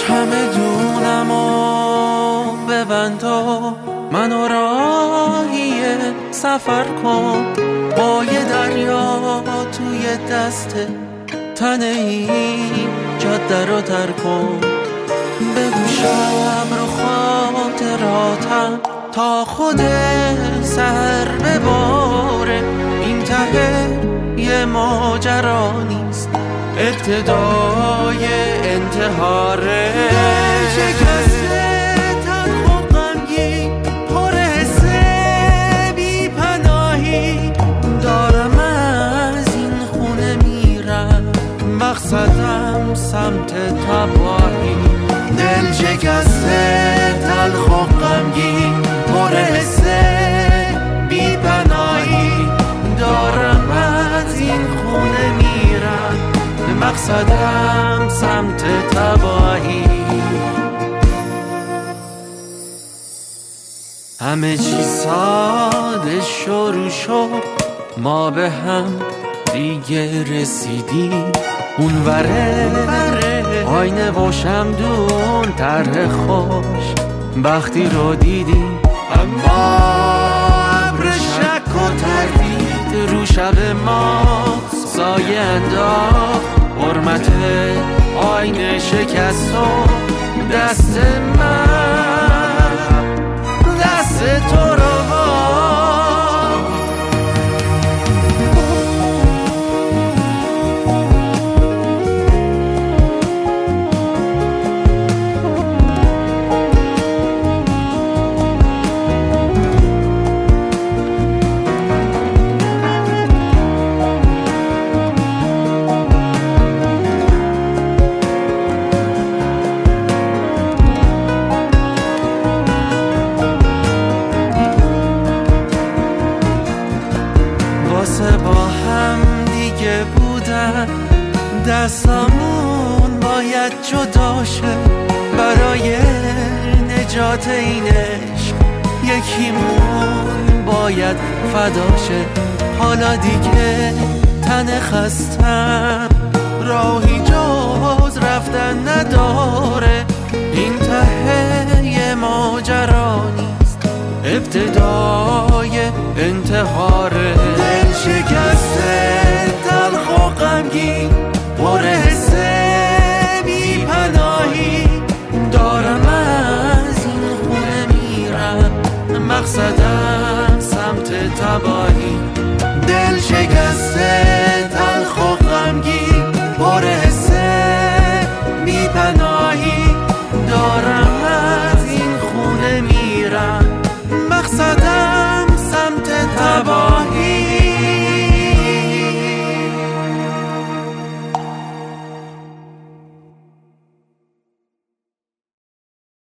همه دونم و ببند و منو راهی سفر کن، با یه دریا توی دست تنه این جاده رو تر کن. بگوشم رو خاطراتم تا خود سر بباره، این ته یه ماجرا نیست، ابتدای انتحاره. شکسته تلخ و غمگین، پر حس بی پناهی، دارم از این خونه میرم، مقصدم سمت تباهی. دل شکسته تلخ و غمگین، پر حس بی پناهی، دارم از این خونه میرم، مقصدم سمت تباهی. همه چی ساده شروع شد، ما به هم دیگه رسیدیم، اون وره آینه و شمدون طرح خوش بختی رو دیدیم. اما ابر شک و تردید رو شب ما سایه انداخت، حرمت آینه شکست و دست من دست تو رو با هم دیگه بودن، دستامون باید جدا شه، برای نجات این عشق یکیمون باید فدا شه. حالا دیگه تن خستم، راهی جز رفتن نداره، این ته یه ماجرا نیست، ابتدای انتحاره. دل شکسته تلخ و غمگین، پر حس بی پناهی، دارم از این خونه میرم، مقصدم سمت تباهی.